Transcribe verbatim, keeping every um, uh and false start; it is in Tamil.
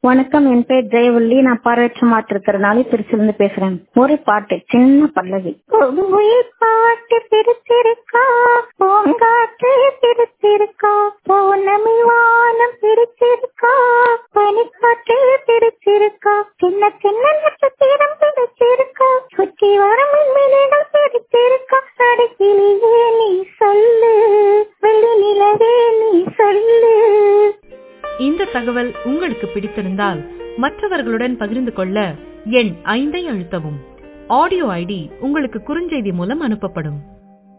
வணக்கம், என் பேர் ஜெயவள்ளி. நான் பார்வையற்ற மாற்றுத்திறனாளி திருச்சிலிருந்து பேசுறேன். ஒரு பாட்டு, சின்ன பல்லவி. உயிர் பாட்டு பிடிச்சிருக்கா, பூங்காற்று பிடிச்சிருக்கா, பௌர்ணமி வானம் பிடிச்சிருக்கா, பனிக்காற்று பிடிச்சிருக்கா, சின்ன சின்ன நட்சத்திரம் பிடிச்சிருக்கா, சுற்றி வரும் மின்மினிகள் பிடிச்சிருக்கா, அடிக்கிலேயே நீ சொல்லு, வெள்ளி நிலவே நீ சொல்லு. இந்த தகவல் உங்களுக்கு பிடித்திருந்தால் மற்றவர்களுடன் பகிர்ந்து கொள்ள எண் ஐந்தை அழுத்தவும். ஆடியோ ஐடி உங்களுக்கு குறுஞ்செய்தி மூலம் அனுப்பப்படும்.